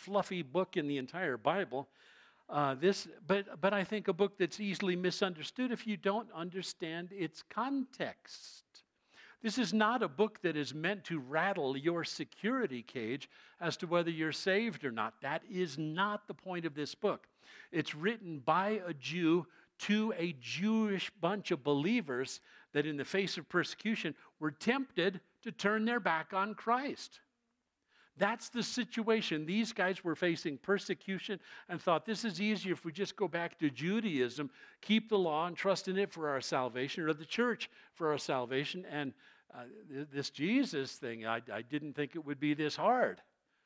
fluffy book in the entire Bible. But I think a book that's easily misunderstood if you don't understand its context. This is not a book that is meant to rattle your security cage as to whether you're saved or not. That is not the point of this book. It's written by a Jew to a Jewish bunch of believers that in the face of persecution were tempted to turn their back on Christ. That's the situation. These guys were facing persecution and thought this is easier if we just go back to Judaism, keep the law and trust in it for our salvation, or the church for our salvation. And this Jesus thing, I didn't think it would be this hard.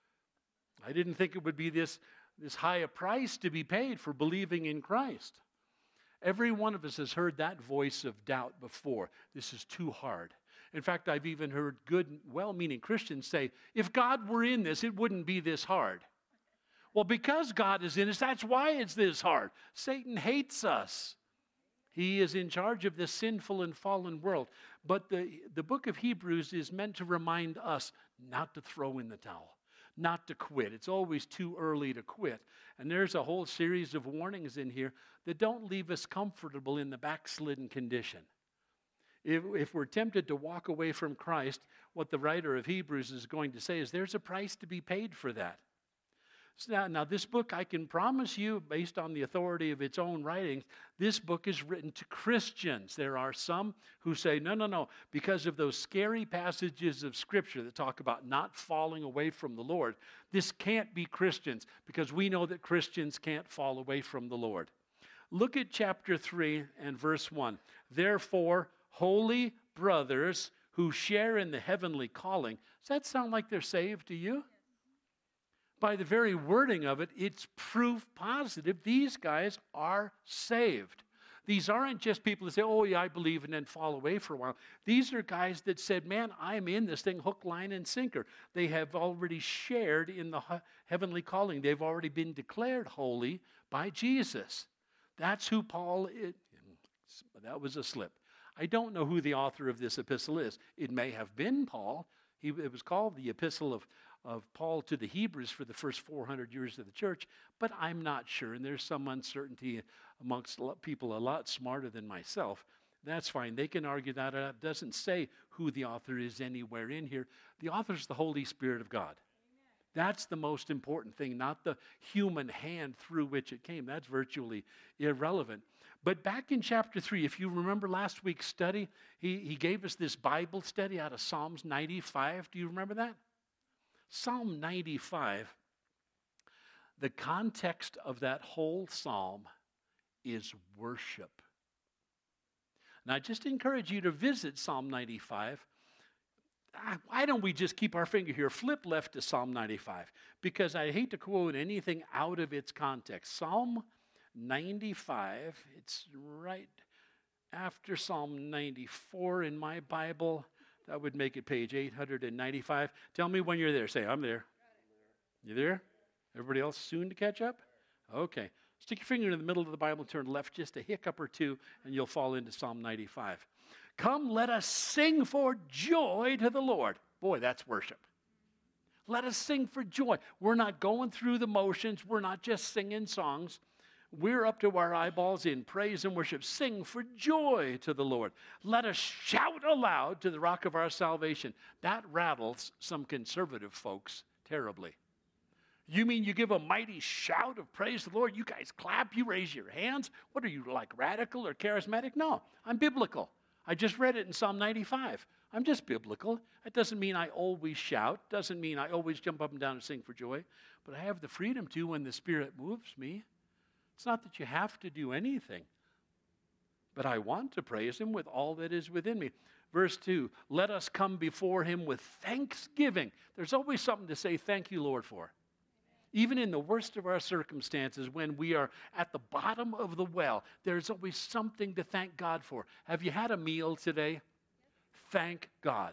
I didn't think it would be this high a price to be paid for believing in Christ. Every one of us has heard that voice of doubt before. This is too hard. In fact, I've even heard good, well-meaning Christians say, if God were in this, it wouldn't be this hard. Well, because God is in us, that's why it's this hard. Satan hates us. He is in charge of this sinful and fallen world. But the book of Hebrews is meant to remind us not to throw in the towel, not to quit. It's always too early to quit. And there's a whole series of warnings in here that don't leave us comfortable in the backslidden condition. If we're tempted to walk away from Christ, what the writer of Hebrews is going to say is there's a price to be paid for that. So now this book, I can promise you, based on the authority of its own writings, this book is written to Christians. There are some who say, no, because of those scary passages of Scripture that talk about not falling away from the Lord, this can't be Christians, because we know that Christians can't fall away from the Lord. Look at chapter 3 and verse 1. Therefore, holy brothers who share in the heavenly calling. Does that sound like they're saved to you? By the very wording of it, it's proof positive these guys are saved. These aren't just people that say, oh yeah, I believe, and then fall away for a while. These are guys that said, man, I'm in this thing hook, line, and sinker. They have already shared in the heavenly calling. They've already been declared holy by Jesus. That's who Paul is. That was a slip. I don't know who the author of this epistle is. It may have been Paul. It was called the Epistle of Paul to the Hebrews for the first 400 years of the church, but I'm not sure. And there's some uncertainty amongst people a lot smarter than myself. That's fine. They can argue that. It doesn't say who the author is anywhere in here. The author is the Holy Spirit of God. That's the most important thing, not the human hand through which it came. That's virtually irrelevant. But back in chapter 3, if you remember last week's study, he gave us this Bible study out of Psalms 95. Do you remember that? Psalm 95, the context of that whole psalm is worship. And I just encourage you to visit Psalm 95. Why don't we just keep our finger here, flip left to Psalm 95? Because I hate to quote anything out of its context. Psalm 95, it's right after Psalm 94 in my Bible. That would make it page 895. Tell me when you're there. Say, I'm there. You there? Everybody else soon to catch up? Okay. Stick your finger in the middle of the Bible, turn left just a hiccup or two, and you'll fall into Psalm 95. Come, let us sing for joy to the Lord. Boy, that's worship. Let us sing for joy. We're not going through the motions. We're not just singing songs. We're up to our eyeballs in praise and worship. Sing for joy to the Lord. Let us shout aloud to the rock of our salvation. That rattles some conservative folks terribly. You mean you give a mighty shout of praise to the Lord? You guys clap, you raise your hands. What are you, like radical or charismatic? No, I'm biblical. I just read it in Psalm 95. I'm just biblical. That doesn't mean I always shout. Doesn't mean I always jump up and down and sing for joy. But I have the freedom to when the Spirit moves me. It's not that you have to do anything, but I want to praise Him with all that is within me. Verse 2, let us come before Him with thanksgiving. There's always something to say thank you, Lord, for. Even in the worst of our circumstances, when we are at the bottom of the well, there's always something to thank God for. Have you had a meal today? Thank God.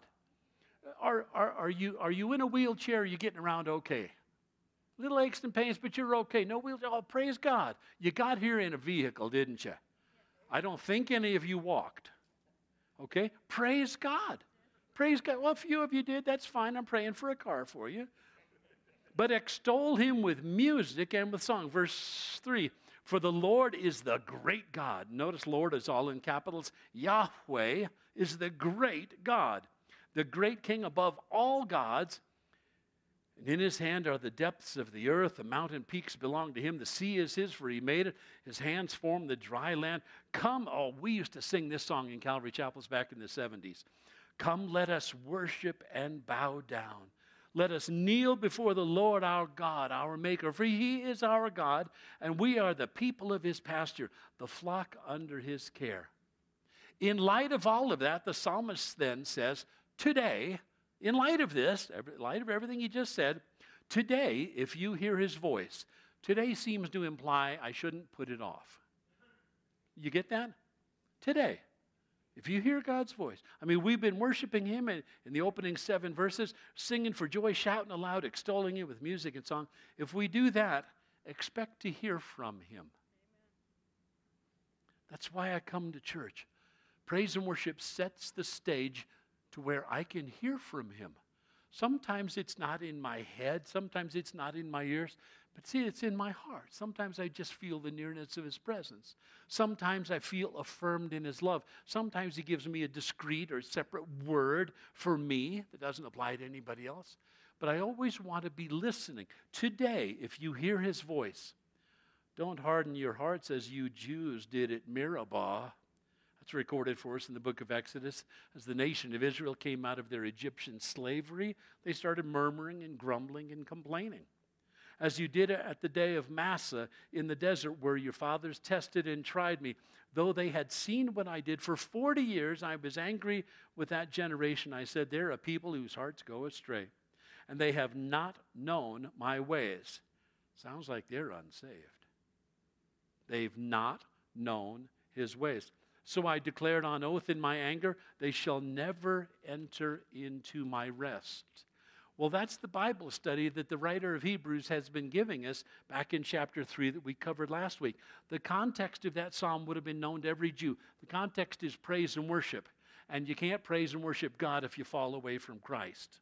Are you in a wheelchair? Are you getting around okay? Little aches and pains, but you're okay. No wheelchair. Oh, praise God. You got here in a vehicle, didn't you? I don't think any of you walked. Okay? Praise God. Praise God. Well, a few of you did. That's fine. I'm praying for a car for you. but extol him with music and with song. Verse 3, for the Lord is the great God. Notice Lord is all in capitals. Yahweh is the great God, the great King above all gods. And in his hand are the depths of the earth. The mountain peaks belong to him. The sea is his, for he made it. His hands formed the dry land. Come, oh, we used to sing this song in Calvary Chapels back in the 70s. Come, let us worship and bow down. Let us kneel before the Lord our God, our Maker, for he is our God, and we are the people of his pasture, the flock under his care. In light of all of that, the psalmist then says, today, in light of this, in light of everything he just said, today, if you hear his voice, today seems to imply I shouldn't put it off. You get that? Today. If you hear God's voice. I mean, we've been worshiping him in the opening 7 verses, singing for joy, shouting aloud, extolling him with music and song. If we do that, expect to hear from him. That's why I come to church. Praise and worship sets the stage to where I can hear from him. Sometimes it's not in my head. Sometimes it's not in my ears. But see, it's in my heart. Sometimes I just feel the nearness of his presence. Sometimes I feel affirmed in his love. Sometimes he gives me a discrete or separate word for me that doesn't apply to anybody else. But I always want to be listening. Today, if you hear his voice, don't harden your hearts as you Jews did at Meribah. That's recorded for us in the book of Exodus. As the nation of Israel came out of their Egyptian slavery, they started murmuring and grumbling and complaining. As you did at the day of Massah in the desert where your fathers tested and tried me. Though they had seen what I did for 40 years, I was angry with that generation. I said, they're a people whose hearts go astray, and they have not known my ways. Sounds like they're unsaved. They've not known his ways. So I declared on oath in my anger, they shall never enter into my rest. Well, that's the Bible study that the writer of Hebrews has been giving us back in chapter 3 that we covered last week. The context of that psalm would have been known to every Jew. The context is praise and worship. And you can't praise and worship God if you fall away from Christ.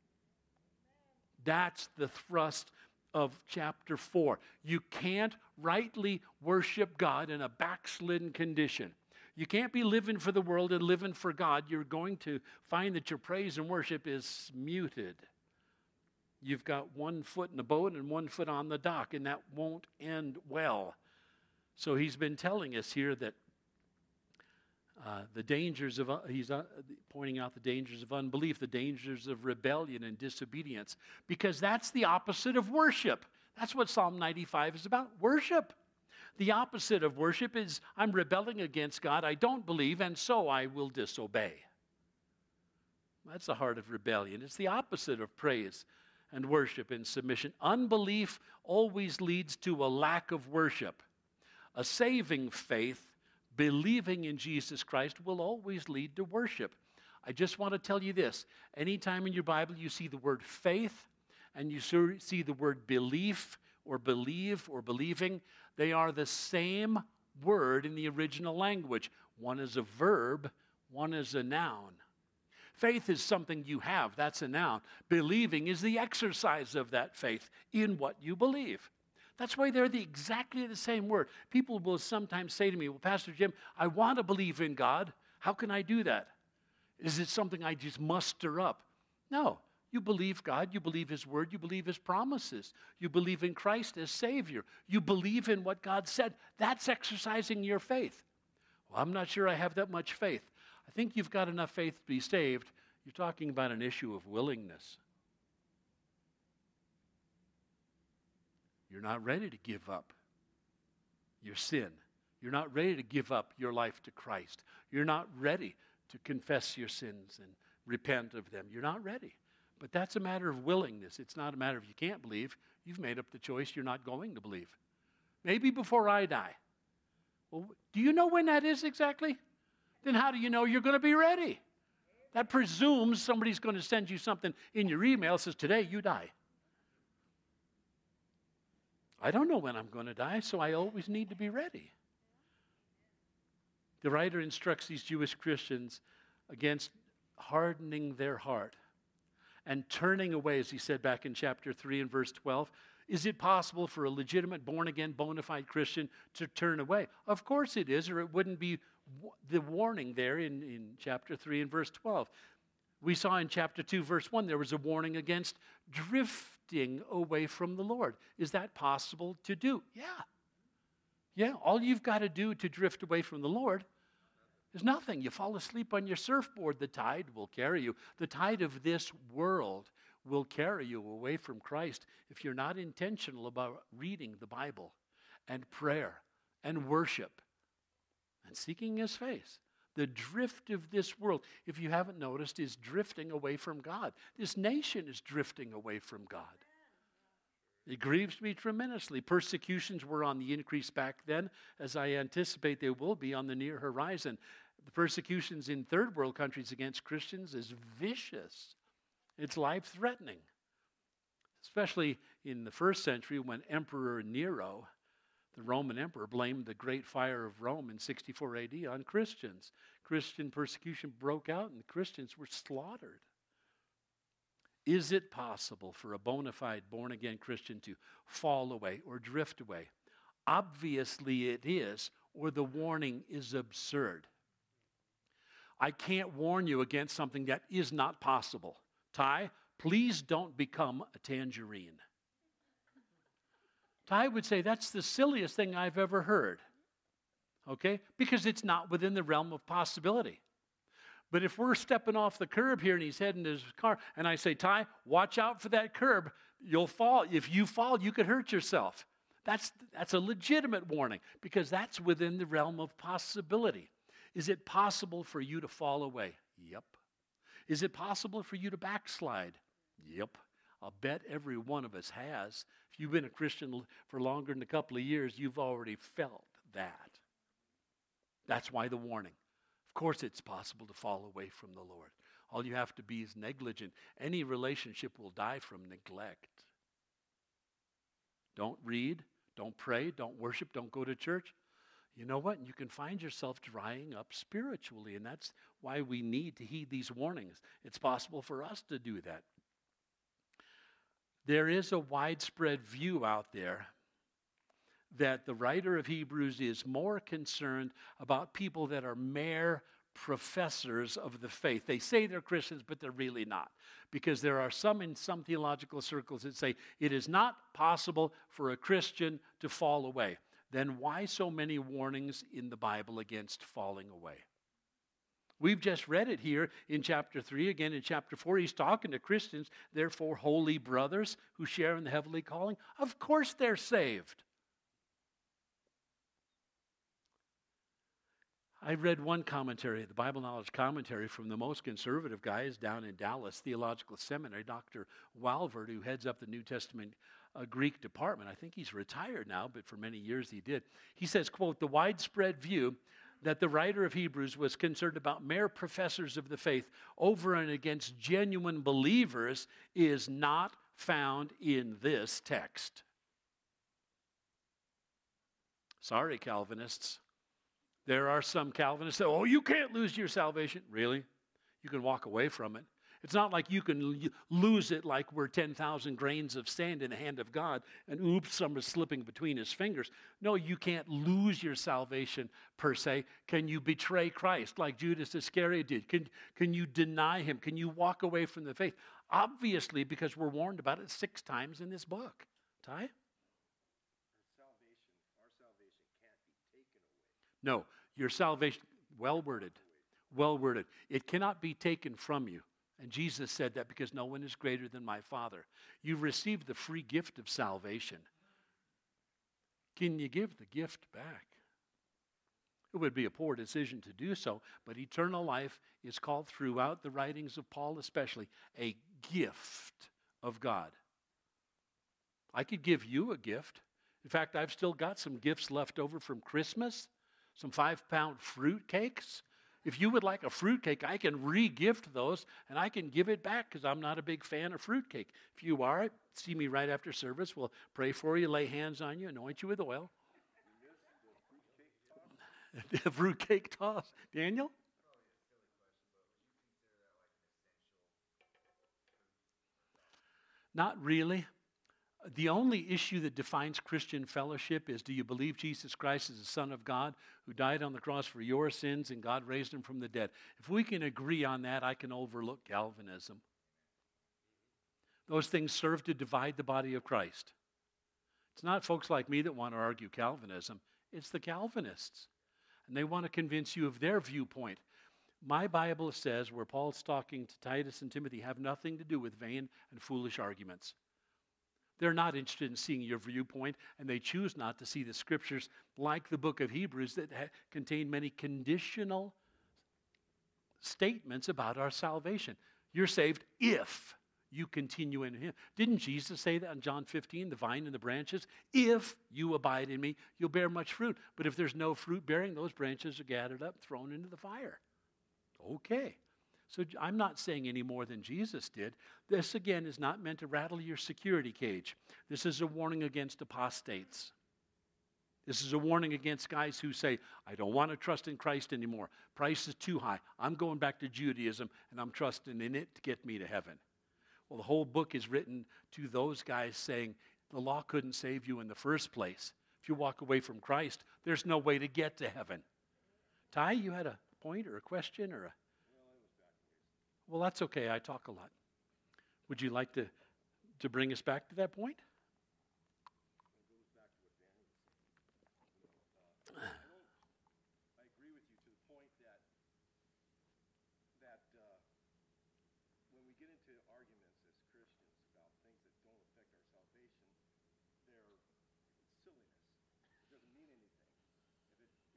That's the thrust of chapter 4. You can't rightly worship God in a backslidden condition. You can't be living for the world and living for God. You're going to find that your praise and worship is muted. You've got one foot in the boat and one foot on the dock, and that won't end well. So he's been telling us here that the dangers of, he's pointing out the dangers of unbelief, the dangers of rebellion and disobedience, because that's the opposite of worship. That's what Psalm 95 is about, worship. The opposite of worship is I'm rebelling against God, I don't believe, and so I will disobey. That's the heart of rebellion. It's the opposite of praise and worship and submission. Unbelief always leads to a lack of worship. A saving faith, believing in Jesus Christ, will always lead to worship. I just want to tell you this. Anytime in your Bible you see the word faith and you see the word belief or believe or believing, they are the same word in the original language. One is a verb, one is a noun. Faith is something you have. That's a noun. Believing is the exercise of that faith in what you believe. That's why they're exactly the same word. People will sometimes say to me, well, Pastor Jim, I want to believe in God. How can I do that? Is it something I just muster up? No. You believe God. You believe his word. You believe his promises. You believe in Christ as Savior. You believe in what God said. That's exercising your faith. Well, I'm not sure I have that much faith. I think you've got enough faith to be saved. You're talking about an issue of willingness. You're not ready to give up your sin. You're not ready to give up your life to Christ. You're not ready to confess your sins and repent of them. You're not ready. But that's a matter of willingness. It's not a matter of you can't believe. You've made up the choice you're not going to believe. Maybe before I die. Well, do you know when that is exactly? Then how do you know you're going to be ready? That presumes somebody's going to send you something in your email that says, today you die. I don't know when I'm going to die, so I always need to be ready. The writer instructs these Jewish Christians against hardening their heart and turning away, as he said back in chapter 3 and verse 12. Is it possible for a legitimate, born-again, bona fide Christian to turn away? Of course it is, or it wouldn't be the warning there in chapter 3 and verse 12. We saw in chapter 2, verse 1, there was a warning against drifting away from the Lord. Is that possible to do? Yeah. Yeah, all you've got to do to drift away from the Lord is nothing. You fall asleep on your surfboard, the tide will carry you. The tide of this world will carry you away from Christ if you're not intentional about reading the Bible and prayer and worship and seeking His face. The drift of this world, if you haven't noticed, is drifting away from God. This nation is drifting away from God. It grieves me tremendously. Persecutions were on the increase back then, as I anticipate they will be on the near horizon. The persecutions in third world countries against Christians is vicious. It's life-threatening, especially in the first century when Emperor Nero, the Roman emperor, blamed the great fire of Rome in 64 AD on Christians. Christian persecution broke out and Christians were slaughtered. Is it possible for a bona fide, born-again Christian to fall away or drift away? Obviously it is, or the warning is absurd. I can't warn you against something that is not possible. Ty, please don't become a tangerine. Ty would say, that's the silliest thing I've ever heard. Okay? Because it's not within the realm of possibility. But if we're stepping off the curb here and he's heading to his car, and I say, Ty, watch out for that curb, you'll fall. If you fall, you could hurt yourself. That's a legitimate warning because that's within the realm of possibility. Is it possible for you to fall away? Yep. Is it possible for you to backslide? Yep. I'll bet every one of us has. If you've been a Christian for longer than a couple of years, you've already felt that. That's why the warning. Of course it's possible to fall away from the Lord. All you have to be is negligent. Any relationship will die from neglect. Don't read, don't pray, don't worship, don't go to church. You know what? You can find yourself drying up spiritually, and that's why we need to heed these warnings. It's possible for us to do that. There is a widespread view out there that the writer of Hebrews is more concerned about people that are mere professors of the faith. They say they're Christians, but they're really not. Because there are some in some theological circles that say it is not possible for a Christian to fall away. Then why so many warnings in the Bible against falling away? We've just read it here in chapter 3. Again, in chapter 4, he's talking to Christians, therefore holy brothers who share in the heavenly calling. Of course they're saved. I read one commentary, the Bible Knowledge commentary from the most conservative guys down in Dallas Theological Seminary, Dr. Walvoord, who heads up the New Testament Greek department. I think he's retired now, but for many years he did. He says, quote, the widespread view that the writer of Hebrews was concerned about mere professors of the faith over and against genuine believers is not found in this text. Sorry, Calvinists. There are some Calvinists that, oh, you can't lose your salvation. Really? You can walk away from it. It's not like you can lose it like we're 10,000 grains of sand in the hand of God and oops, some is slipping between his fingers. No, you can't lose your salvation per se. Can you betray Christ like Judas Iscariot did? Can you deny him? Can you walk away from the faith? Obviously, because we're warned about it 6 times in this book. Ty? Our salvation can't be taken away. No, your salvation, well worded. It cannot be taken from you. And Jesus said that because no one is greater than my Father. You've received the free gift of salvation. Can you give the gift back? It would be a poor decision to do so, but eternal life is called throughout the writings of Paul especially a gift of God. I could give you a gift. In fact, I've still got some gifts left over from Christmas, some 5-pound fruit cakes. If you would like a fruitcake, I can re-gift those, and I can give it back because I'm not a big fan of fruitcake. If you are, see me right after service. We'll pray for you, lay hands on you, anoint you with oil. The fruitcake toss. Daniel? Not really. The only issue that defines Christian fellowship is, do you believe Jesus Christ is the Son of God who died on the cross for your sins and God raised him from the dead? If we can agree on that, I can overlook Calvinism. Those things serve to divide the body of Christ. It's not folks like me that want to argue Calvinism. It's the Calvinists. And they want to convince you of their viewpoint. My Bible says, where Paul's talking to Titus and Timothy, have nothing to do with vain and foolish arguments. They're not interested in seeing your viewpoint, and they choose not to see the scriptures like the book of Hebrews that contain many conditional statements about our salvation. You're saved if you continue in him. Didn't Jesus say that in John 15, the vine and the branches? If you abide in me, you'll bear much fruit. But if there's no fruit bearing, those branches are gathered up, thrown into the fire. Okay. So I'm not saying any more than Jesus did. This, again, is not meant to rattle your security cage. This is a warning against apostates. This is a warning against guys who say, I don't want to trust in Christ anymore. Price is too high. I'm going back to Judaism, and I'm trusting in it to get me to heaven. Well, the whole book is written to those guys saying, the law couldn't save you in the first place. If you walk away from Christ, there's no way to get to heaven. Ty, you had a point or a question or a... Well, that's okay. I talk a lot. Would you like to bring us back to that point? I agree with you to the point that when we get into arguments as Christians about things that don't affect our salvation, it's silliness. It doesn't mean anything. If it's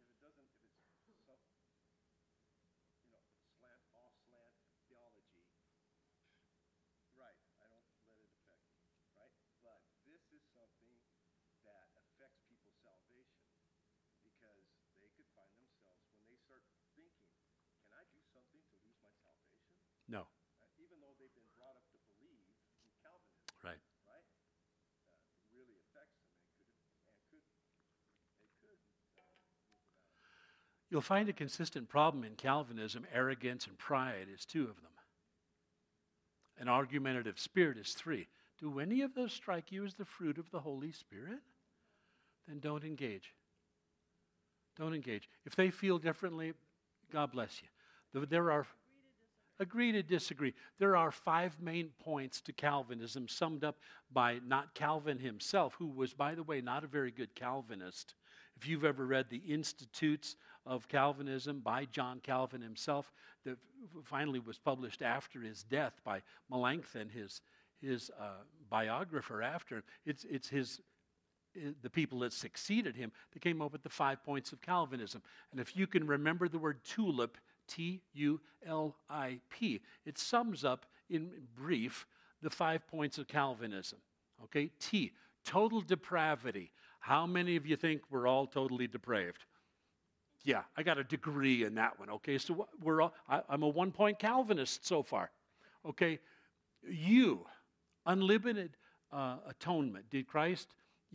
slant theology, right, I don't let it affect me, right? But this is something that affects people's salvation because they could find themselves, when they start thinking, can I do something to lose my salvation? No. Even though they've been brought up to believe in Calvinism, Right. right? It really affects them, and they could move them out. You'll find a consistent problem in Calvinism. Arrogance and pride is two of them. An argumentative spirit is three. Do any of those strike you as the fruit of the Holy Spirit? Then don't engage. Don't engage. If they feel differently, God bless you. There are... Agree to disagree. There are 5 main points to Calvinism summed up by not Calvin himself, who was, by the way, not a very good Calvinist. If you've ever read the Institutes of Calvinism by John Calvin himself, that finally was published after his death by Melanchthon, his biographer after. It's the people that succeeded him that came up with the 5 points of Calvinism. And if you can remember the word tulip, T-U-L-I-P. It sums up, in brief, the 5 points of Calvinism. Okay, T, total depravity. How many of you think we're all totally depraved? Yeah, I got a degree in that one. Okay, so I'm a 1-point Calvinist so far. Okay, U, unlimited atonement. Did Christ,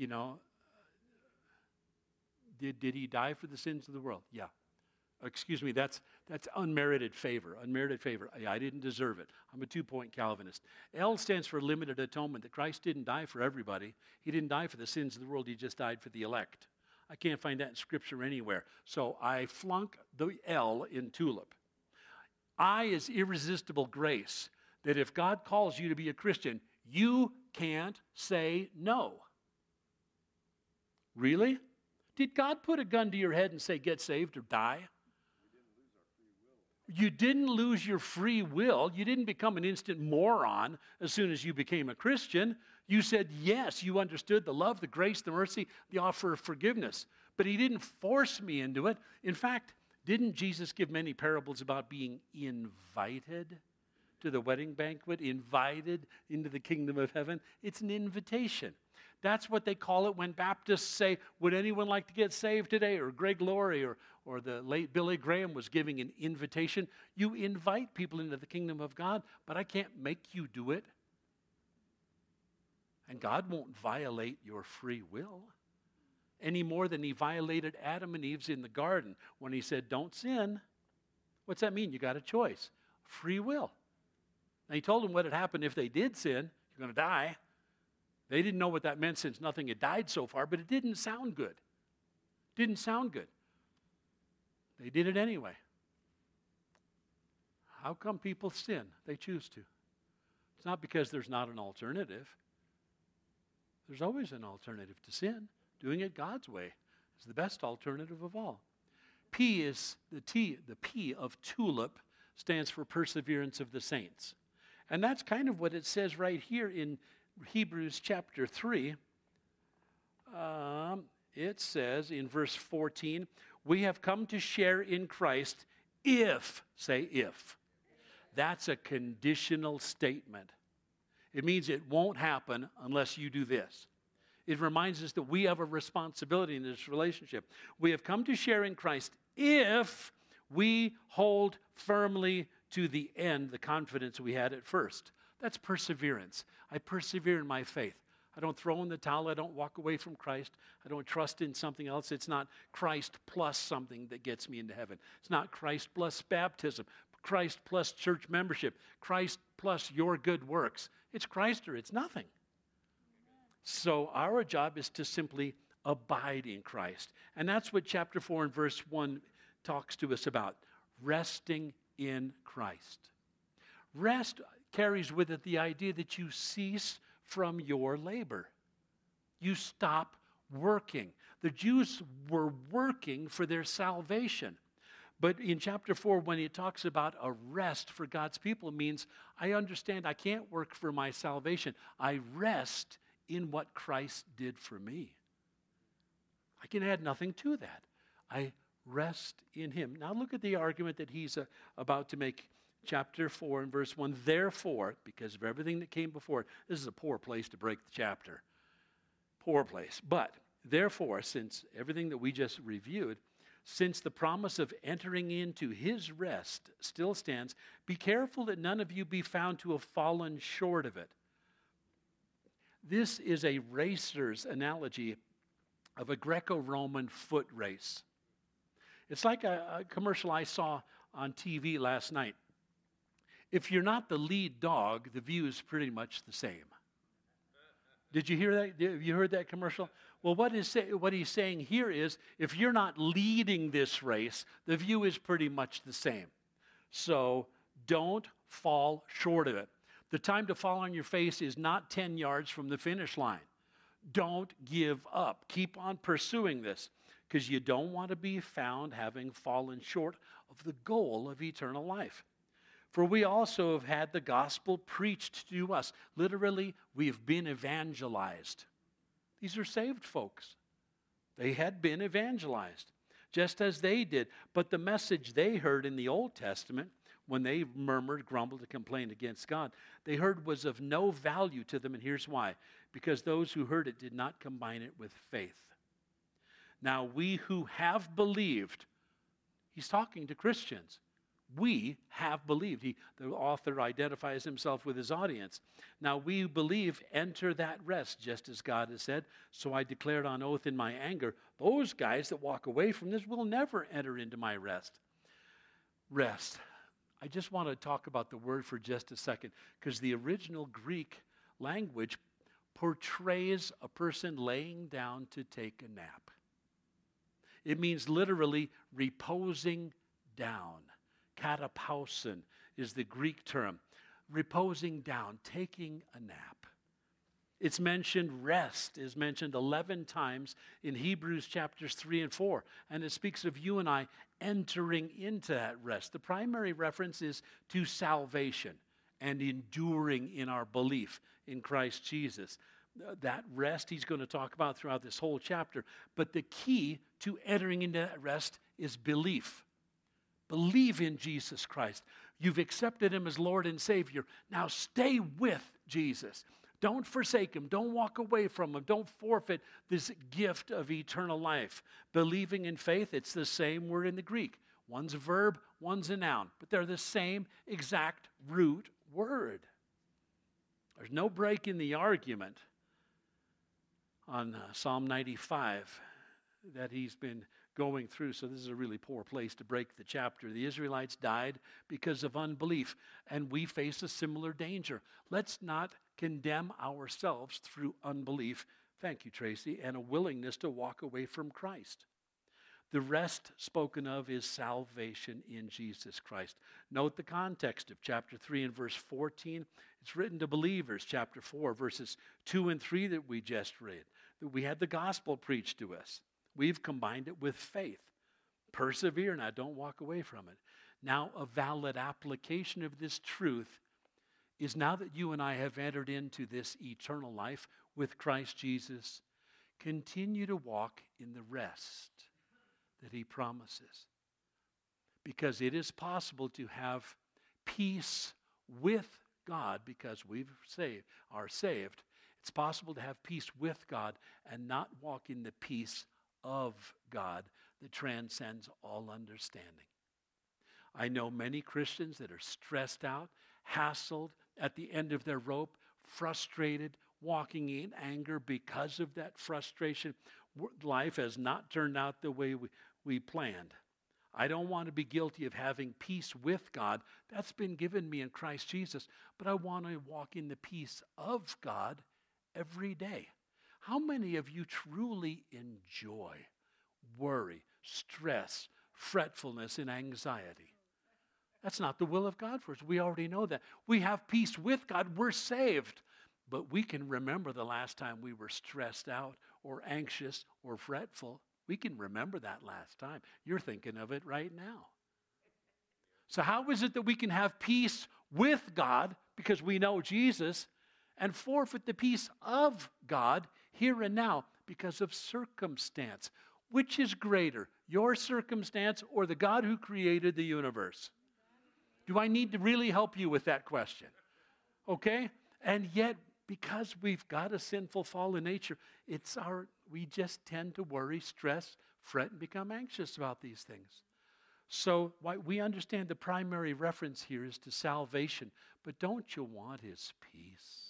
did he die for the sins of the world? Yeah. Excuse me, that's unmerited favor. Unmerited favor. I didn't deserve it. I'm a 2-point Calvinist. L stands for limited atonement, that Christ didn't die for everybody. He didn't die for the sins of the world. He just died for the elect. I can't find that in Scripture anywhere. So I flunk the L in tulip. I is irresistible grace, that if God calls you to be a Christian, you can't say no. Really? Did God put a gun to your head and say, get saved or die? You didn't lose your free will. You didn't become an instant moron as soon as you became a Christian. You said yes. You understood the love, the grace, the mercy, the offer of forgiveness. But he didn't force me into it. In fact, didn't Jesus give many parables about being invited to the wedding banquet, invited into the kingdom of heaven? It's an invitation. That's what they call it when Baptists say, would anyone like to get saved today? Or Greg Laurie or the late Billy Graham was giving an invitation. You invite people into the kingdom of God, but I can't make you do it. And God won't violate your free will any more than he violated Adam and Eve's in the garden when he said, don't sin. What's that mean? You got a choice. Free will. Now he told them what had happened if they did sin. You're going to die. They didn't know what that meant since nothing had died so far, but it didn't sound good. Didn't sound good. They did it anyway. How come people sin? They choose to. It's not because there's not an alternative. There's always an alternative to sin. Doing it God's way is the best alternative of all. The P of tulip stands for perseverance of the saints. And that's kind of what it says right here in Hebrews chapter 3. It says in verse 14, we have come to share in Christ if, say if. That's a conditional statement. It means it won't happen unless you do this. It reminds us that we have a responsibility in this relationship. We have come to share in Christ if we hold firmly to the end the confidence we had at first. That's perseverance. I persevere in my faith. I don't throw in the towel. I don't walk away from Christ. I don't trust in something else. It's not Christ plus something that gets me into heaven. It's not Christ plus baptism, Christ plus church membership, Christ plus your good works. It's Christ or it's nothing. So our job is to simply abide in Christ. And that's what chapter 4 and verse 1 talks to us about, resting in Christ. Rest carries with it the idea that you cease from your labor. You stop working. The Jews were working for their salvation. But in chapter 4, when he talks about a rest for God's people, it means I understand I can't work for my salvation. I rest in what Christ did for me. I can add nothing to that. I rest in him. Now look at the argument that he's about to make. Chapter 4 and verse 1, therefore, because of everything that came before it, this is a poor place to break the chapter. Poor place. But, therefore, since everything that we just reviewed, since the promise of entering into his rest still stands, be careful that none of you be found to have fallen short of it. This is a racer's analogy of a Greco-Roman foot race. It's like a commercial I saw on TV last night. If you're not the lead dog, the view is pretty much the same. Did you hear that? You heard that commercial? Well, what he's saying here is, if you're not leading this race, the view is pretty much the same. So don't fall short of it. The time to fall on your face is not 10 yards from the finish line. Don't give up. Keep on pursuing this, because you don't want to be found having fallen short of the goal of eternal life. For we also have had the gospel preached to us. Literally, we have been evangelized. These are saved folks. They had been evangelized, just as they did. But the message they heard in the Old Testament, when they murmured, grumbled, and complained against God, they heard was of no value to them, and here's why. Because those who heard it did not combine it with faith. Now we who have believed, he's talking to Christians. We have believed. The author identifies himself with his audience. Now we who believe enter that rest, just as God has said. So I declared on oath in my anger, those guys that walk away from this will never enter into my rest. Rest. I just want to talk about the word for just a second, because the original Greek language portrays a person laying down to take a nap. It means literally reposing down. Katapausin is the Greek term. Reposing down, taking a nap. It's mentioned, rest is mentioned 11 times in Hebrews chapters 3 and 4. And it speaks of you and I entering into that rest. The primary reference is to salvation and enduring in our belief in Christ Jesus. That rest he's going to talk about throughout this whole chapter. But the key to entering into that rest is belief. Believe in Jesus Christ. You've accepted him as Lord and Savior. Now stay with Jesus. Don't forsake him. Don't walk away from him. Don't forfeit this gift of eternal life. Believing in faith, it's the same word in the Greek. One's a verb, one's a noun. But they're the same exact root word. There's no break in the argument on Psalm 95 that he's been going through. So this is a really poor place to break the chapter. The Israelites died because of unbelief, and we face a similar danger. Let's not condemn ourselves through unbelief. Thank you, Tracy, and a willingness to walk away from Christ. The rest spoken of is salvation in Jesus Christ. Note the context of chapter 3 and verse 14. It's written to believers, chapter 4, verses 2 and 3 that we just read. That we had the gospel preached to us. We've combined it with faith. Persevere now, don't walk away from it. Now, a valid application of this truth is now that you and I have entered into this eternal life with Christ Jesus, continue to walk in the rest that he promises. Because it is possible to have peace with God because are saved. It's possible to have peace with God and not walk in the peace of God that transcends all understanding. I know many Christians that are stressed out, hassled, at the end of their rope, frustrated, walking in anger because of that frustration. Life has not turned out the way we planned. I don't want to be guilty of having peace with God. That's been given me in Christ Jesus. But I want to walk in the peace of God every day. How many of you truly enjoy worry, stress, fretfulness, and anxiety? That's not the will of God for us. We already know that. We have peace with God. We're saved. But we can remember the last time we were stressed out or anxious or fretful. We can remember that last time. You're thinking of it right now. So how is it that we can have peace with God because we know Jesus and forfeit the peace of God here and now because of circumstance? Which is greater, your circumstance or the God who created the universe? Do I need to really help you with that question? Okay? And yet, because we've got a sinful fallen nature, we just tend to worry, stress, fret, and become anxious about these things. So we understand the primary reference here is to salvation, but don't you want his peace?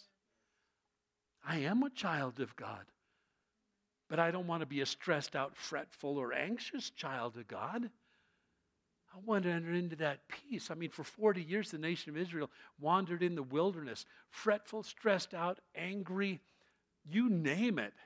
I am a child of God, but I don't want to be a stressed out, fretful, or anxious child of God. I want to enter into that peace. I mean, for 40 years, the nation of Israel wandered in the wilderness, fretful, stressed out, angry, you name it.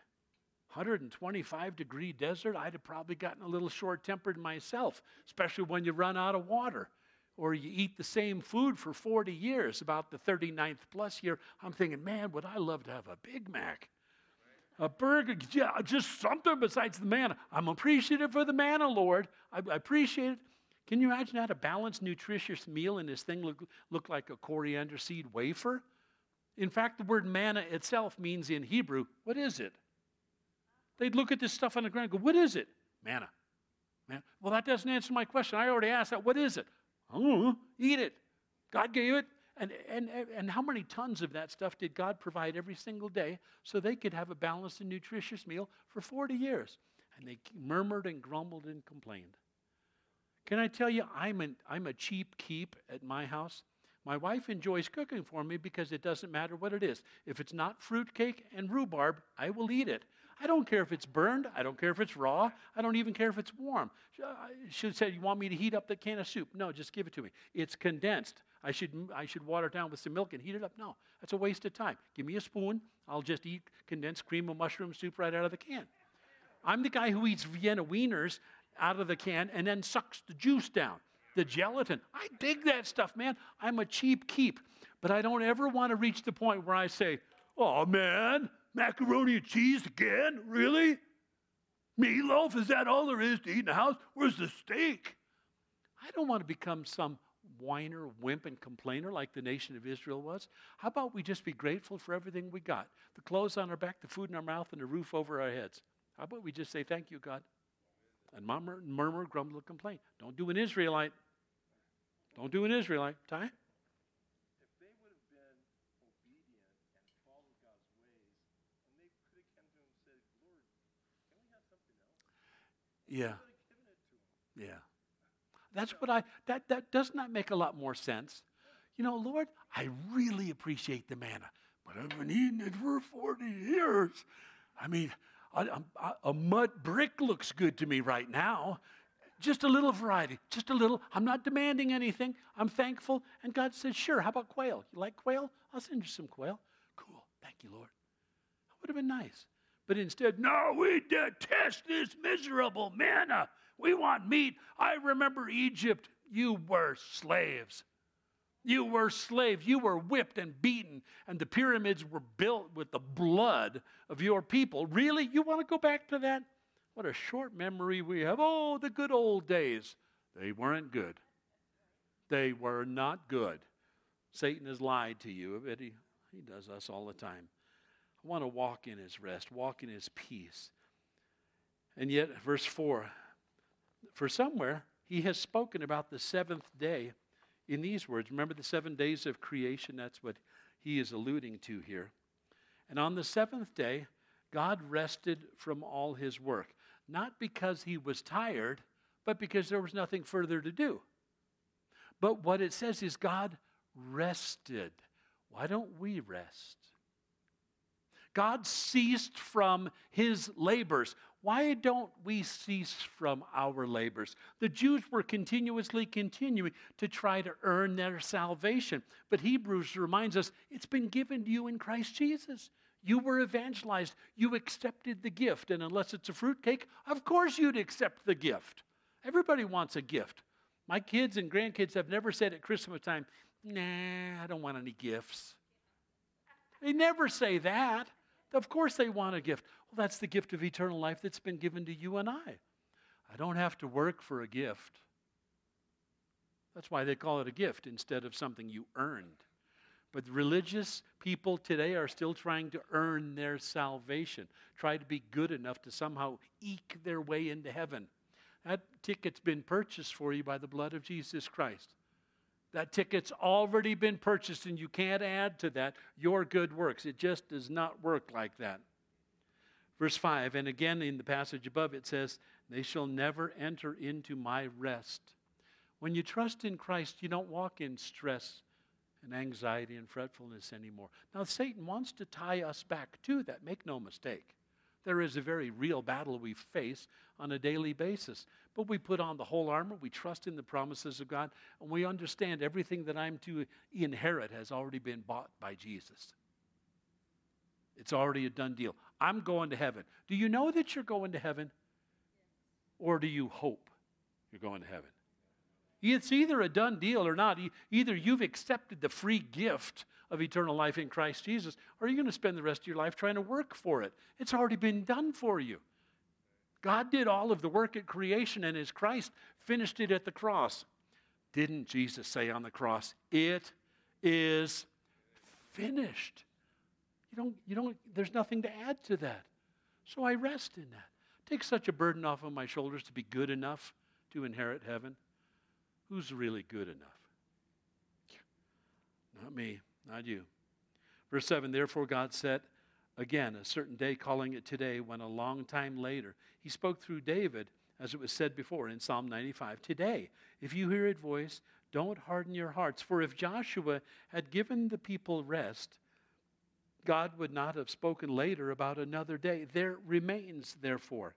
125-degree desert, I'd have probably gotten a little short-tempered myself, especially when you run out of water or you eat the same food for 40 years. About the 39th plus year, I'm thinking, man, would I love to have a Big Mac. A burger, yeah, just something besides the manna. I'm appreciative for the manna, Lord. I appreciate it. Can you imagine that? A balanced, nutritious meal and this thing look like a coriander seed wafer? In fact, the word manna itself means in Hebrew, what is it? They'd look at this stuff on the ground and go, what is it? Manna. Man. Well, that doesn't answer my question. I already asked that. What is it? I don't know. Eat it. God gave it. And how many tons of that stuff did God provide every single day so they could have a balanced and nutritious meal for 40 years? And they murmured and grumbled and complained. Can I tell you, I'm a cheap keep at my house. My wife enjoys cooking for me because it doesn't matter what it is. If it's not fruitcake and rhubarb, I will eat it. I don't care if it's burned. I don't care if it's raw. I don't even care if it's warm. She said, you want me to heat up the can of soup? No, just give it to me. It's condensed. I should water it down with some milk and heat it up. No, that's a waste of time. Give me a spoon. I'll just eat condensed cream of mushroom soup right out of the can. I'm the guy who eats Vienna wieners out of the can and then sucks the juice down, the gelatin. I dig that stuff, man. I'm a cheap keep. But I don't ever want to reach the point where I say, oh, man, macaroni and cheese again? Really? Meatloaf? Is that all there is to eat in the house? Where's the steak? I don't want to become some whiner, wimp, and complainer like the nation of Israel was. How about we just be grateful for everything we got? The clothes on our back, the food in our mouth, and the roof over our heads. How about we just say, thank you, God? And murmur, grumble, and complain. Don't do an Israelite. Don't do an Israelite. Ty? If they would have been obedient and followed God's ways, and they could have come to him and said, Lord, can we have something else? Yeah. He would have given it to him. Yeah. That's what that does not make a lot more sense. You know, Lord, I really appreciate the manna, but I've been eating it for 40 years. I mean, a mud brick looks good to me right now. Just a little variety, just a little. I'm not demanding anything. I'm thankful. And God says, sure, how about quail? You like quail? I'll send you some quail. Cool. Thank you, Lord. That would have been nice. But instead, no, we detest this miserable manna. We want meat. I remember Egypt. You were slaves. You were slaves. You were whipped and beaten, and the pyramids were built with the blood of your people. Really? You want to go back to that? What a short memory we have. Oh, the good old days. They weren't good. They were not good. Satan has lied to you, but he does us all the time. I want to walk in his rest, walk in his peace. And yet, verse 4, for somewhere, he has spoken about the seventh day in these words. Remember the 7 days of creation? That's what he is alluding to here. And on the seventh day, God rested from all his work. Not because he was tired, but because there was nothing further to do. But what it says is God rested. Why don't we rest? God ceased from his labors. Why don't we cease from our labors? The Jews were continuing to try to earn their salvation. But Hebrews reminds us it's been given to you in Christ Jesus. You were evangelized. You accepted the gift. And unless it's a fruitcake, of course you'd accept the gift. Everybody wants a gift. My kids and grandkids have never said at Christmas time, nah, I don't want any gifts. They never say that. Of course they want a gift. Well, that's the gift of eternal life that's been given to you and I. I don't have to work for a gift. That's why they call it a gift instead of something you earned. But religious people today are still trying to earn their salvation, try to be good enough to somehow eke their way into heaven. That ticket's been purchased for you by the blood of Jesus Christ. That ticket's already been purchased, and you can't add to that your good works. It just does not work like that. Verse 5, and again in the passage above it says, they shall never enter into my rest. When you trust in Christ, you don't walk in stress and anxiety and fretfulness anymore. Now, Satan wants to tie us back to that. Make no mistake. There is a very real battle we face on a daily basis. But we put on the whole armor, we trust in the promises of God, and we understand everything that I'm to inherit has already been bought by Jesus. It's already a done deal. I'm going to heaven. Do you know that you're going to heaven? Or do you hope you're going to heaven? It's either a done deal or not. Either you've accepted the free gift of eternal life in Christ Jesus, or you're going to spend the rest of your life trying to work for it. It's already been done for you. God did all of the work at creation, and as Christ finished it at the cross, didn't Jesus say on the cross, it is finished? There's nothing to add to that. So I rest in that. Take such a burden off of my shoulders to be good enough to inherit heaven. Who's really good enough? Not me, not you. Verse 7, therefore God set again a certain day, calling it today, when a long time later, he spoke through David, as it was said before in Psalm 95, today, if you hear his voice, don't harden your hearts. For if Joshua had given the people rest, God would not have spoken later about another day. There remains, therefore,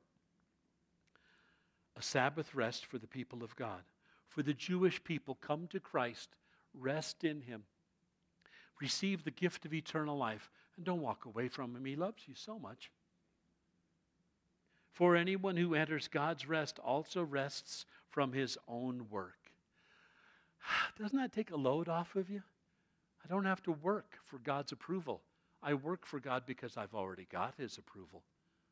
a Sabbath rest for the people of God. For the Jewish people, come to Christ, rest in him. Receive the gift of eternal life, and don't walk away from him. He loves you so much. For anyone who enters God's rest also rests from his own work. Doesn't that take a load off of you? I don't have to work for God's approval. I work for God because I've already got his approval.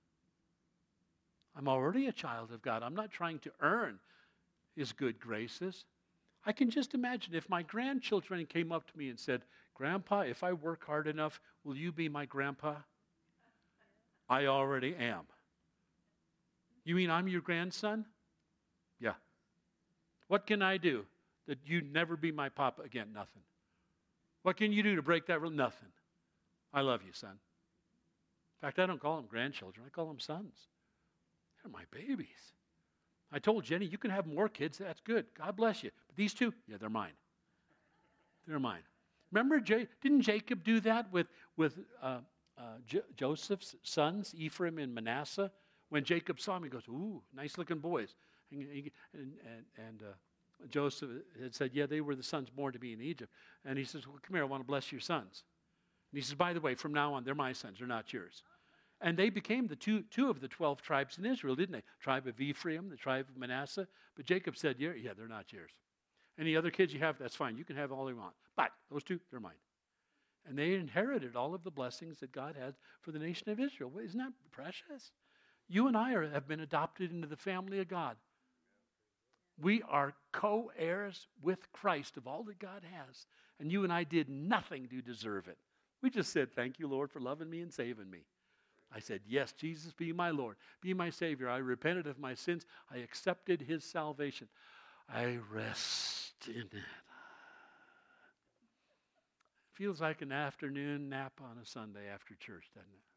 I'm already a child of God. I'm not trying to earn his good graces. I can just imagine if my grandchildren came up to me and said, Grandpa, if I work hard enough, will you be my grandpa? I already am. You mean I'm your grandson? Yeah. What can I do that you'd never be my papa again? Nothing. What can you do to break that rule? Nothing. I love you, son. In fact, I don't call them grandchildren. I call them sons. They're my babies. I told Jenny, you can have more kids. That's good. God bless you. But these two, yeah, they're mine. They're mine. Remember, didn't Jacob do that with Joseph's sons, Ephraim and Manasseh? When Jacob saw him, he goes, ooh, nice-looking boys. And Joseph had said, yeah, they were the sons born to me in Egypt. And he says, well, come here, I want to bless your sons. he says, by the way, from now on, they're my sons, they're not yours. And they became the two of the 12 tribes in Israel, didn't they? Tribe of Ephraim, the tribe of Manasseh. But Jacob said, yeah, they're not yours. Any other kids you have, that's fine. You can have all you want. But those two, they're mine. And they inherited all of the blessings that God had for the nation of Israel. Well, isn't that precious? You and I have been adopted into the family of God. We are co-heirs with Christ of all that God has. And you and I did nothing to deserve it. We just said, thank you, Lord, for loving me and saving me. I said, yes, Jesus, be my Lord, be my Savior. I repented of my sins. I accepted his salvation. I rest in it. Feels like an afternoon nap on a Sunday after church, doesn't it?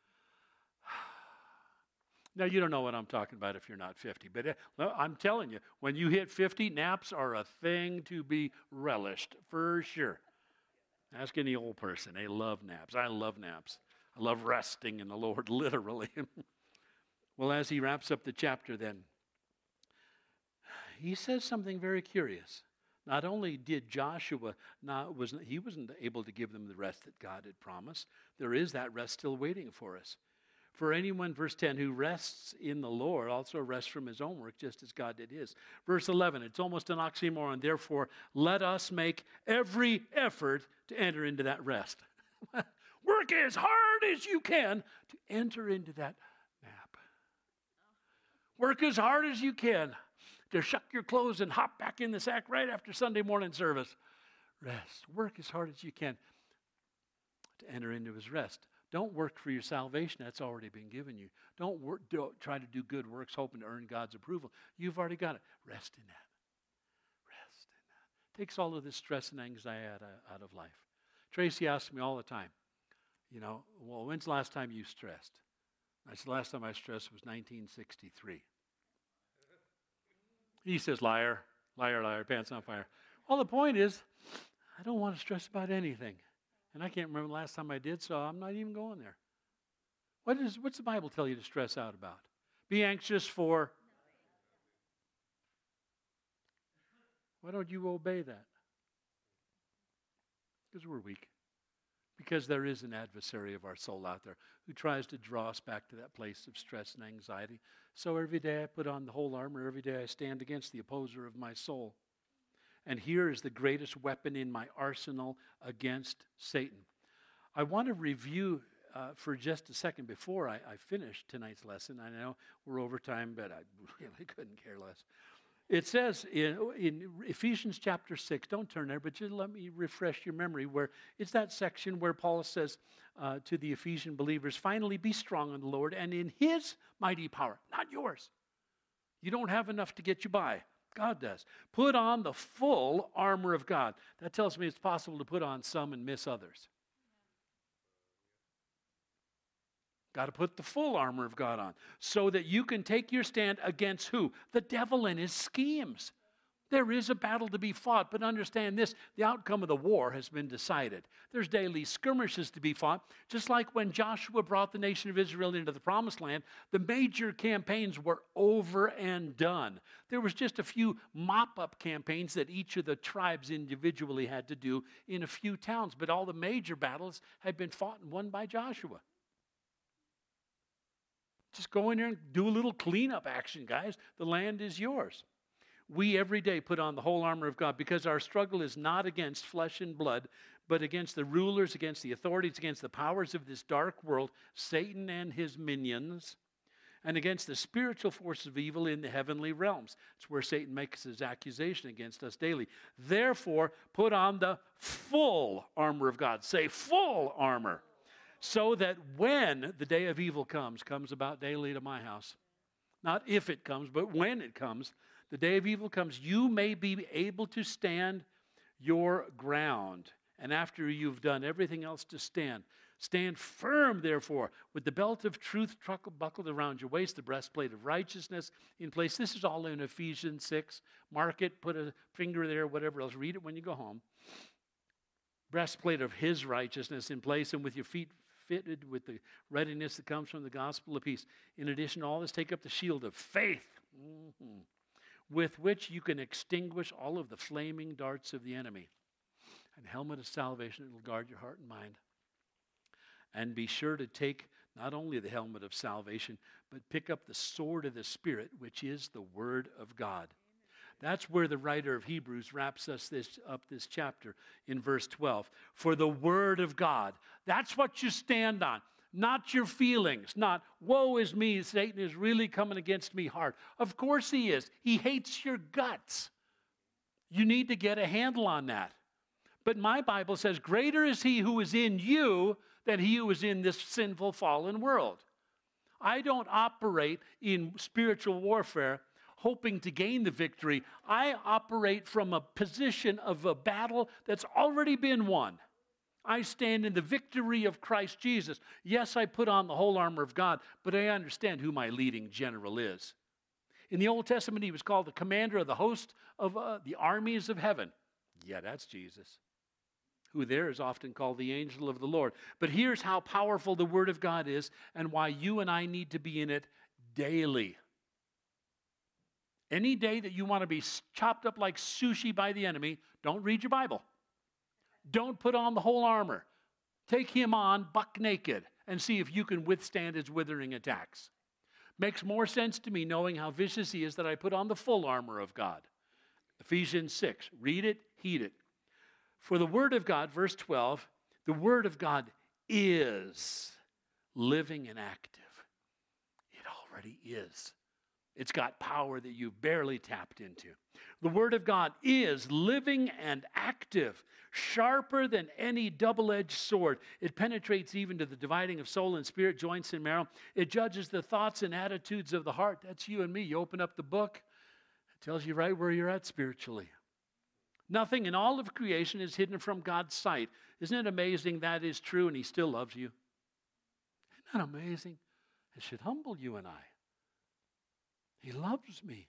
Now, you don't know what I'm talking about if you're not 50, but I'm telling you, when you hit 50, naps are a thing to be relished, for sure. Ask any old person. They love naps. I love naps. I love resting in the Lord, literally. Well, as he wraps up the chapter then, he says something very curious. Not only did Joshua wasn't able to give them the rest that God had promised, there is that rest still waiting for us. For anyone, verse 10, who rests in the Lord also rests from his own work, just as God did his. Verse 11, it's almost an oxymoron. Therefore, let us make every effort to enter into that rest. Work as hard as you can to enter into that nap. Work as hard as you can to shuck your clothes and hop back in the sack right after Sunday morning service. Rest. Work as hard as you can to enter into his rest. Don't work for your salvation. That's already been given you. Don't try to do good works hoping to earn God's approval. You've already got it. Rest in that. Rest in that. Takes all of this stress and anxiety out of life. Tracy asks me all the time, well, when's the last time you stressed? I said, the last time I stressed was 1963. He says, liar, liar, liar, pants on fire. Well, the point is, I don't want to stress about anything. And I can't remember the last time I did, so I'm not even going there. What's the Bible tell you to stress out about? Be anxious for. Why don't you obey that? Because we're weak. Because there is an adversary of our soul out there who tries to draw us back to that place of stress and anxiety. So every day I put on the whole armor. Every day I stand against the opposer of my soul. And here is the greatest weapon in my arsenal against Satan. I want to review for just a second before I finish tonight's lesson. I know we're over time, but I really couldn't care less. It says in Ephesians chapter 6, don't turn there, but just let me refresh your memory, where it's that section where Paul says to the Ephesian believers, finally be strong in the Lord and in his mighty power, not yours. You don't have enough to get you by. God does. Put on the full armor of God. That tells me it's possible to put on some and miss others. Got to put the full armor of God on so that you can take your stand against who? The devil and his schemes. There is a battle to be fought, but understand this, the outcome of the war has been decided. There's daily skirmishes to be fought, just like when Joshua brought the nation of Israel into the promised land, the major campaigns were over and done. There was just a few mop-up campaigns that each of the tribes individually had to do in a few towns, but all the major battles had been fought and won by Joshua. Just go in there and do a little cleanup action, guys. The land is yours. We every day put on the whole armor of God because our struggle is not against flesh and blood, but against the rulers, against the authorities, against the powers of this dark world, Satan and his minions, and against the spiritual forces of evil in the heavenly realms. It's where Satan makes his accusation against us daily. Therefore, put on the full armor of God. Say full armor. So that when the day of evil comes about daily to my house, not if it comes, but when it comes, the day of evil comes, you may be able to stand your ground. And after you've done everything else to stand firm, therefore, with the belt of truth buckled around your waist, the breastplate of righteousness in place. This is all in Ephesians 6. Mark it, put a finger there, whatever else. Read it when you go home. Breastplate of his righteousness in place, and with your feet fitted with the readiness that comes from the gospel of peace. In addition to all this, take up the shield of faith, with which you can extinguish all of the flaming darts of the enemy. And helmet of salvation, it will guard your heart and mind. And be sure to take not only the helmet of salvation, but pick up the sword of the Spirit, which is the Word of God. That's where the writer of Hebrews wraps up this chapter in verse 12. For the Word of God, that's what you stand on, not your feelings, not, woe is me, Satan is really coming against me hard. Of course he is. He hates your guts. You need to get a handle on that. But my Bible says, greater is he who is in you than he who is in this sinful, fallen world. I don't operate in spiritual warfare hoping to gain the victory. I operate from a position of a battle that's already been won. I stand in the victory of Christ Jesus. Yes, I put on the whole armor of God, but I understand who my leading general is. In the Old Testament, he was called the commander of the host of the armies of heaven. Yeah, that's Jesus, who there is often called the angel of the Lord. But here's how powerful the Word of God is and why you and I need to be in it daily. Any day that you want to be chopped up like sushi by the enemy, don't read your Bible. Don't put on the whole armor. Take him on buck naked and see if you can withstand his withering attacks. Makes more sense to me knowing how vicious he is that I put on the full armor of God. Ephesians 6, read it, heed it. For the Word of God, verse 12, the Word of God is living and active. It already is. It's got power that you've barely tapped into. The Word of God is living and active, sharper than any double-edged sword. It penetrates even to the dividing of soul and spirit, joints and marrow. It judges the thoughts and attitudes of the heart. That's you and me. You open up the book, it tells you right where you're at spiritually. Nothing in all of creation is hidden from God's sight. Isn't it amazing that is true and he still loves you? Isn't that amazing? It should humble you and I. He loves me.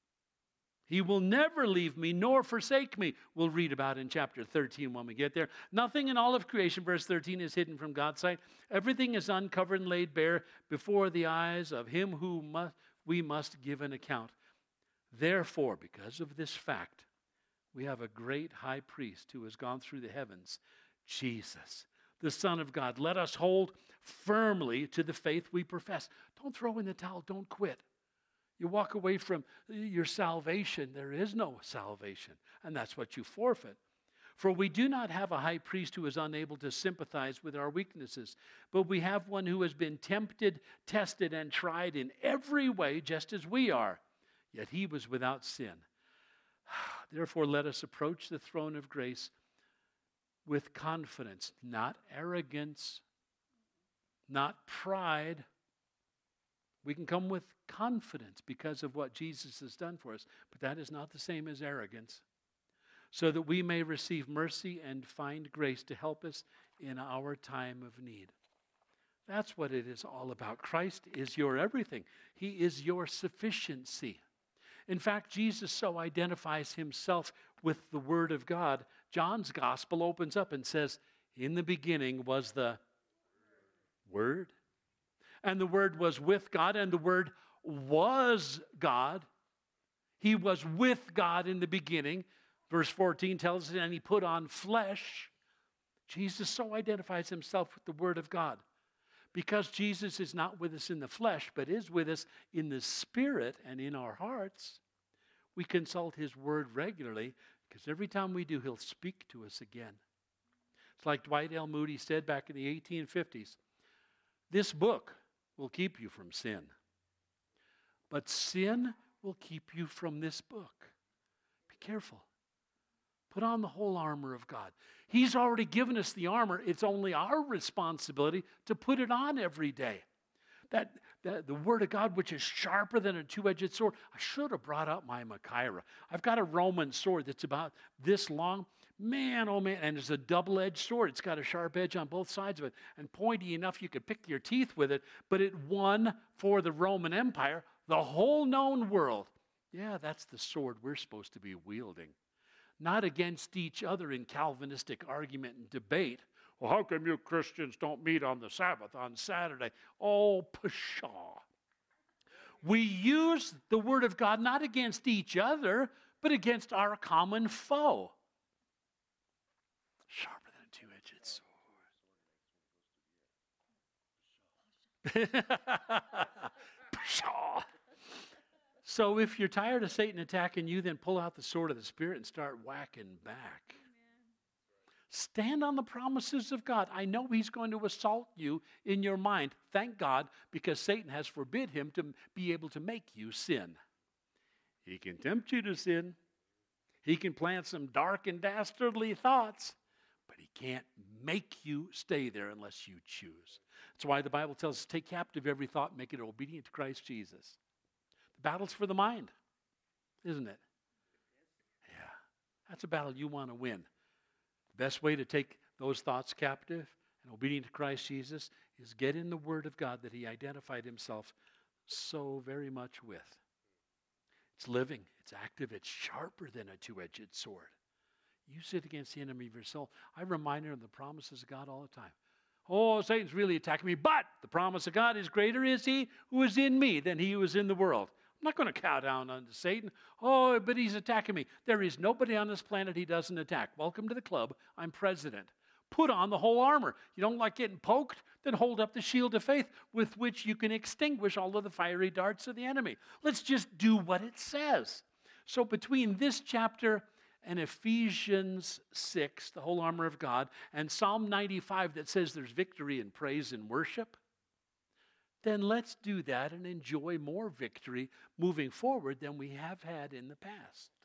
He will never leave me nor forsake me. We'll read about it in chapter 13 when we get there. Nothing in all of creation, verse 13, is hidden from God's sight. Everything is uncovered and laid bare before the eyes of him who we must give an account. Therefore, because of this fact, we have a great high priest who has gone through the heavens, Jesus, the Son of God. Let us hold firmly to the faith we profess. Don't throw in the towel. Don't quit. You walk away from your salvation, there is no salvation, and that's what you forfeit. For we do not have a high priest who is unable to sympathize with our weaknesses, but we have one who has been tempted, tested, and tried in every way, just as we are. Yet he was without sin. Therefore, let us approach the throne of grace with confidence, not arrogance, not pride. We can come with confidence because of what Jesus has done for us, but that is not the same as arrogance, so that we may receive mercy and find grace to help us in our time of need. That's what it is all about. Christ is your everything. He is your sufficiency. In fact, Jesus so identifies himself with the Word of God. John's gospel opens up and says, in the beginning was the Word. And the Word was with God, and the Word was God. He was with God in the beginning. Verse 14 tells us, and he put on flesh. Jesus so identifies himself with the Word of God. Because Jesus is not with us in the flesh, but is with us in the Spirit and in our hearts, we consult his Word regularly, because every time we do, he'll speak to us again. It's like Dwight L. Moody said back in the 1850s, this book will keep you from sin, but sin will keep you from this book. Be careful. Put on the whole armor of God. He's already given us the armor. It's only our responsibility to put it on every day. That the Word of God, which is sharper than a two-edged sword. I should have brought out my Machaira. I've got a Roman sword that's about this long. Man, oh man, and it's a double-edged sword. It's got a sharp edge on both sides of it, and pointy enough you could pick your teeth with it, but it won for the Roman Empire the whole known world. Yeah, that's the sword we're supposed to be wielding. Not against each other in Calvinistic argument and debate. Well, how come you Christians don't meet on the Sabbath, on Saturday? Oh, pshaw. We use the Word of God not against each other, but against our common foe. Sharper than a two-edged sword. Pshaw. So if you're tired of Satan attacking you, then pull out the sword of the Spirit and start whacking back. Stand on the promises of God. I know he's going to assault you in your mind. Thank God, because Satan has forbid him to be able to make you sin. He can tempt you to sin. He can plant some dark and dastardly thoughts, but he can't make you stay there unless you choose. That's why the Bible tells us, take captive every thought and make it obedient to Christ Jesus. The battle's for the mind, isn't it? Yeah. That's a battle you want to win. The best way to take those thoughts captive and obedient to Christ Jesus is get in the Word of God that he identified himself so very much with. It's living, it's active, it's sharper than a two-edged sword. Use it against the enemy of your soul. I remind her of the promises of God all the time. Oh, Satan's really attacking me, but the promise of God is greater is he who is in me than he who is in the world. I'm not going to cow down unto Satan. Oh, but he's attacking me. There is nobody on this planet he doesn't attack. Welcome to the club. I'm president. Put on the whole armor. You don't like getting poked? Then hold up the shield of faith with which you can extinguish all of the fiery darts of the enemy. Let's just do what it says. So between this chapter and Ephesians 6, the whole armor of God, and Psalm 95 that says there's victory in praise and worship, then let's do that and enjoy more victory moving forward than we have had in the past.